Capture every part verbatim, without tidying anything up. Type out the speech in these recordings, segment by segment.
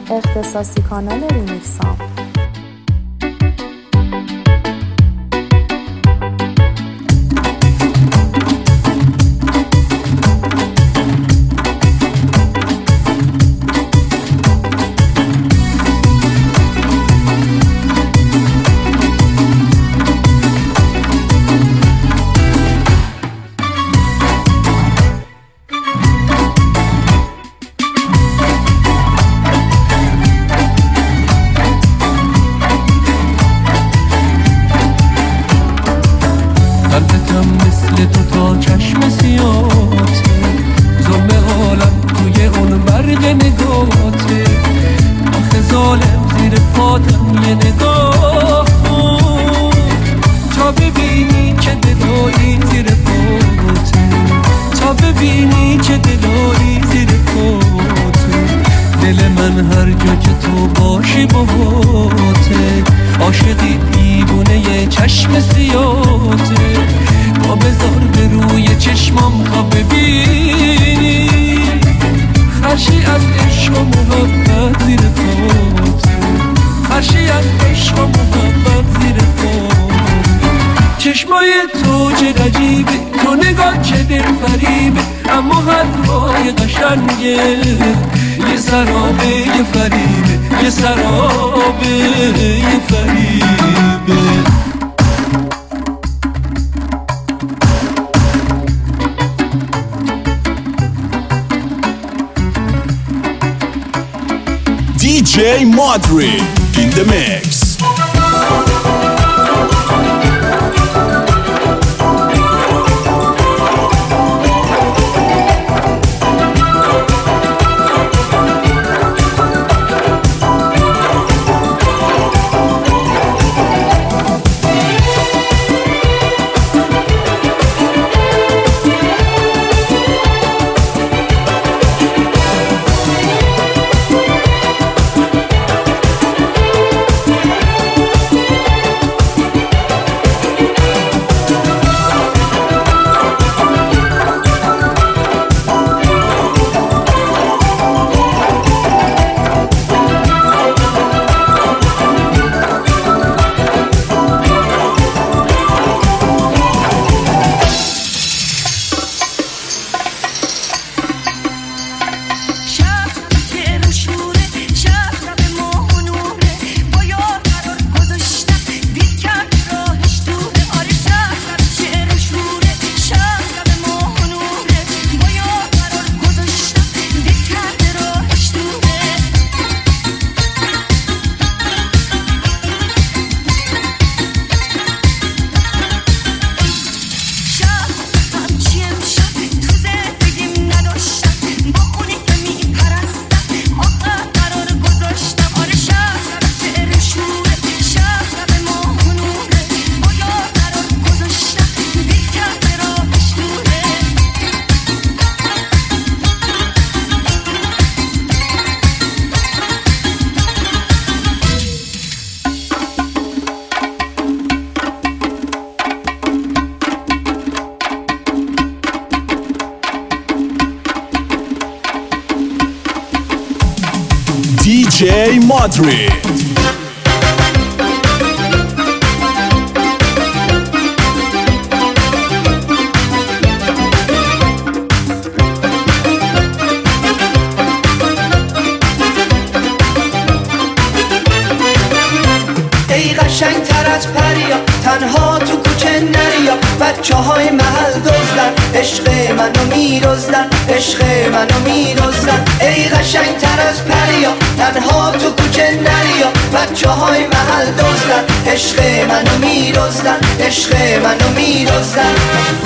اختصاصی کانال ریمیکسام. دی جی Madrid in the mix. دی جی Madrid. ای قشنگ تر از پریا تنها تو کوچه نریا، بچه های محل دزدن عشق منو میرزدن، عشق منو میرزدن. ای قشنگ تر از پریا تنها تو کوچه نریا، بچه های محل دزدن عشق منو میرزدن، عشق منو میرزدن.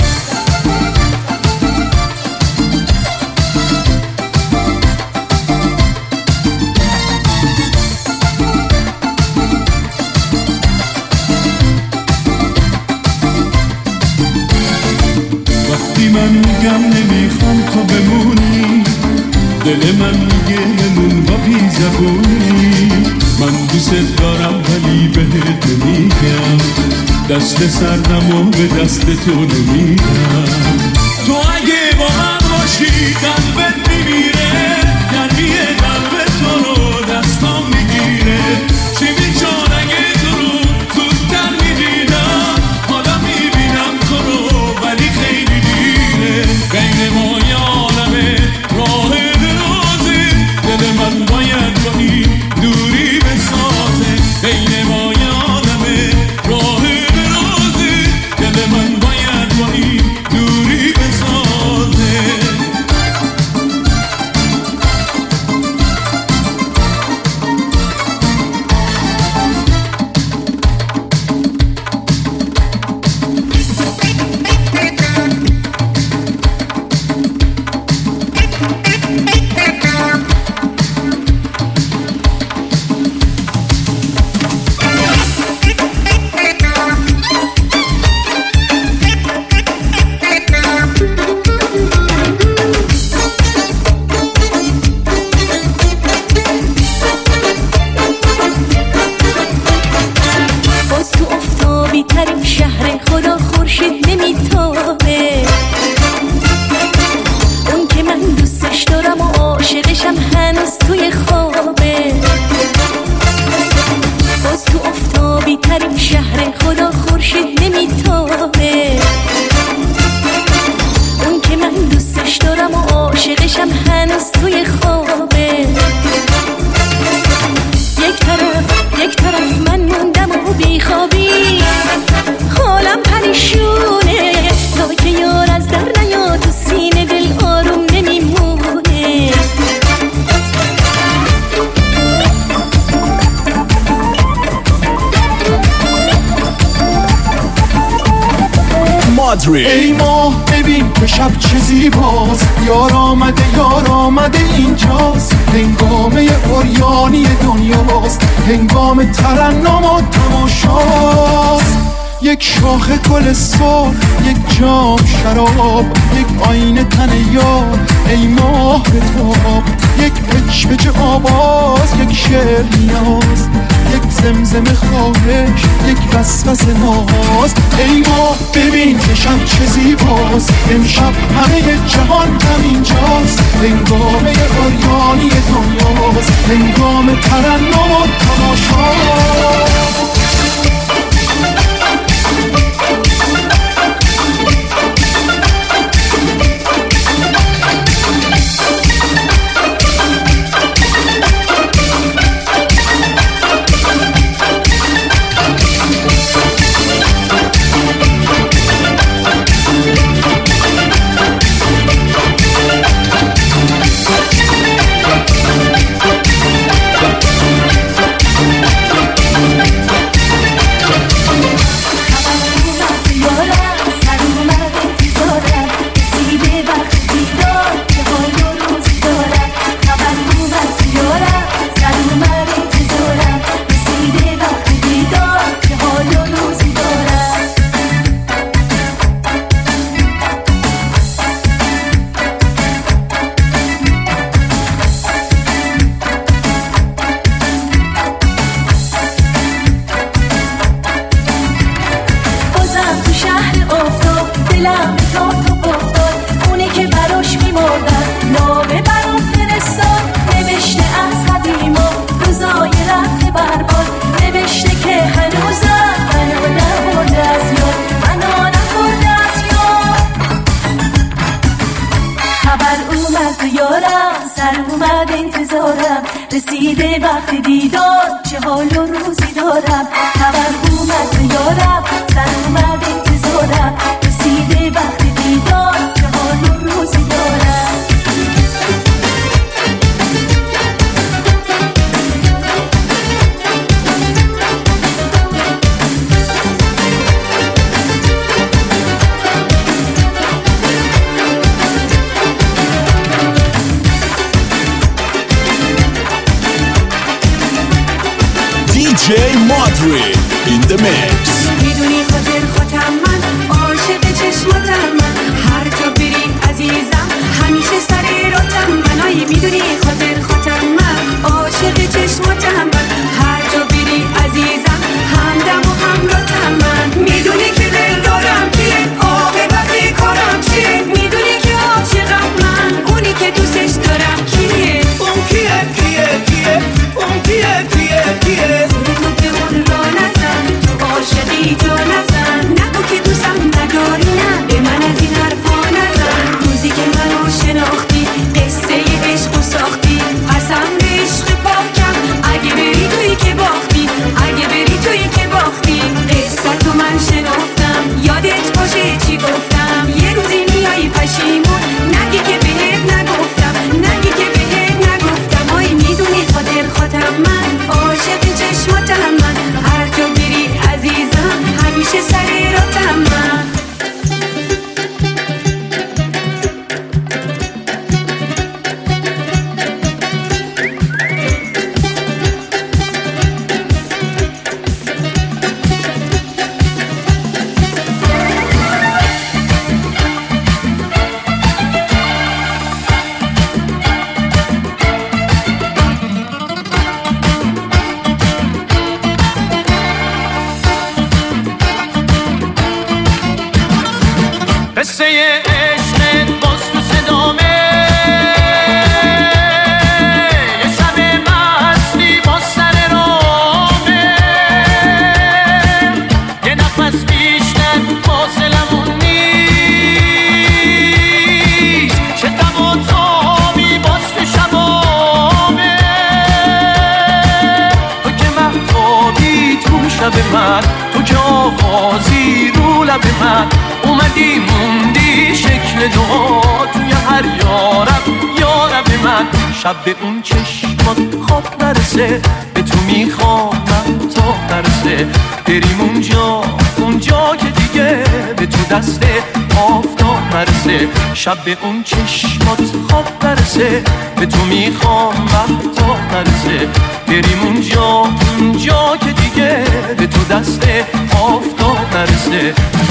من میگم نمیخوام تو بمونی، دل من میگه نمون با بی زبونی. من دوست دارم ولی بهت نمیگم، دست سردم و به دست تو نمیدم. تو اگه با من باشی قلبت میمیره، گرمی قلب تو رو دست هنوز توی خوابه. باز تو افتابی ترین شهر خدا خورشید نمیتابه. اون که من دوستش دارم و عاشقشم هنوز توی خوابه. یک طرف یک طرف من موندم و بیخوابی، حالم پریشونه تا که یار از در نیاد تو سینه دل آروم نمیمونه. مادرید. ای ماه ببین که شب چه زیباست، یار آمده یار آمده اینجاست. هنگامه عریانی دنیاست، هنگام ترنم و تماشاست. یک شاخه گل سرخ، یک جام شراب، یک آینه تن یار. ای ماه بتاب، یک پچ پچ آواز، یک شعر نیاز، یک زمزم خواهش، یک وسوسه ناز. ای ماه ببین که شب چه زیباست، امشب همه جهان همینجاست. هنگامه عریانی دنیاست، هنگام ترنم و تماشاست. رسیده وقت دیدار، چه حال و روزی دارم. خبر اومد یارم، سر اومد انتظارم. رسیده وقت دیدار، چه حال و روزی دارم. دی جی Madrid in the mix. میدونی خاطر خودم من عاشق چشماتم من، هر جا بری عزیزم همیشه سری روتم من. آی میدونی خاطر خودم من عاشق چشماتم من، هر جا بری عزیزم همدم و همراهتم من. میدونی که دل دارم کیه، عاقبت کارم چیه. میدونی که عاشقم من، اونی که دوستش دارم کیه. اون کیه کیه کیه اون کیه کیه کیه. عاشقی تو نزن، نگو که دوستم نداری، نه به من از این حرفا نزن. روزی که منو شناختی قصه عشق و ساختی، قسم به عشق پاکم اگه بری تویی که باختی. اگه بری تویی که باختی، قصه تو من شناختم. یادت باشه چی گفتم، یه روزی میایی پشیمون نگی که بهت نگفتم، نگی که بهت نگفتم. آی میدونی خاطر خودم من عاشق چشم لب من، تو که آغازی رو لب من، اومدی موندی شکل دعا توی هر یارب یارب من. شب به اون چشمات خواب نرسه، به تو میخوامم تا نرسه، بریم اونجا اونجا که دیگه به تو دست آفتاب نرسه. شب به اون چشمات خواب نرسه، به تو میخوامم تا نرسه، بریم اونجا اونجا که دیگه به تو دست آفتاب نرسه.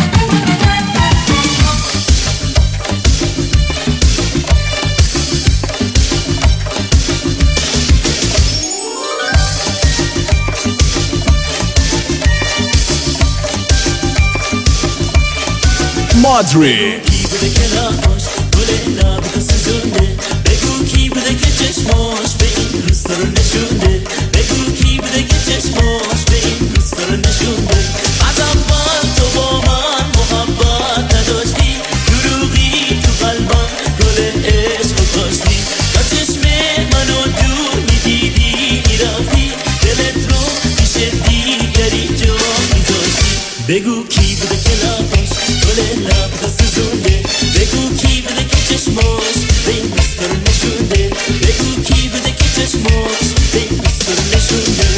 مادرید کی بوده که لباش گل لب سوزونده، بگو کی بوده که چشماش به این روستا رو نشونده، بگو کی بوده که چشماش به این روستا رو نشونده. از اول تو با من محبت نداشتی، دروغی تو قلبم گل عشق کاشتی، تا چشم منو دور میدیدی میرفتی، دلت رو پیش دیگری جا میذاشتی. بگو کی بوده که لباش گل لب سوزونده، بگو کی بوده که چشماش به این روستا رو نشونده، بگو کی بوده که چشماش به این روستا رو نشونده.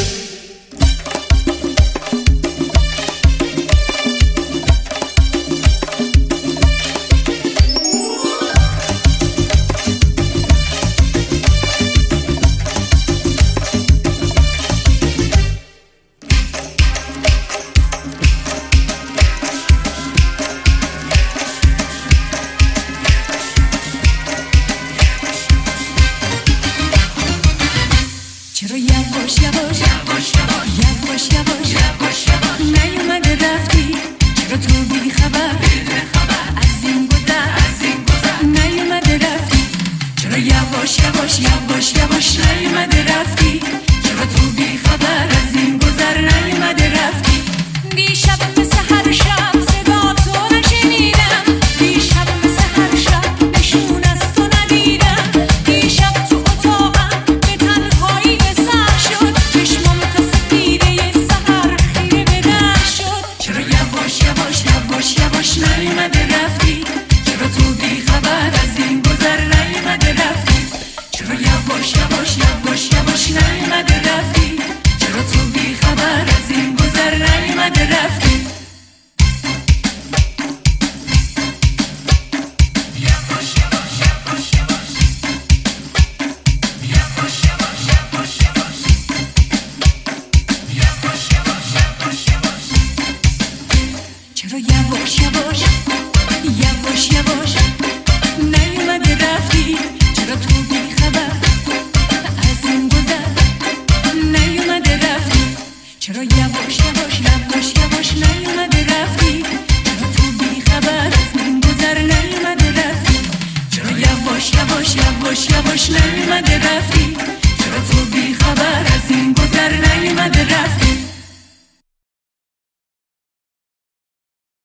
چرا یواش یواش یواش یواش یواش یواش یواش نیومده رفتی، چرا تو بی خبر از این گذر از این گذر نیومده رفتی، چرا یواش یواش یواش یواش نیومده رفتی، چرا تو بی خبر از این گذر نیومده رفتی. دیشب مثل هر شب صدا تو نشنیدم، دیشب مثل هر شب نشون از تو ندیدم، دیشب تو اتاقم به تنهایی به سر شد، چشمام تا سپیده سحر خیره به در شد. چرا یواش یواش یواش یواش نیومده رفتی، چرا تو بی خبر از این گذر نیومده رفتی، چرا یواش یواش یواش یواش نیومده رفتی، چرا تو بی خبر از این گذر نیومده رفتی. چرا یواش یواش یواش یواش نیومده رفتی، چرا تو بی خبر از این گذر نیومده رفتی، چرا یواش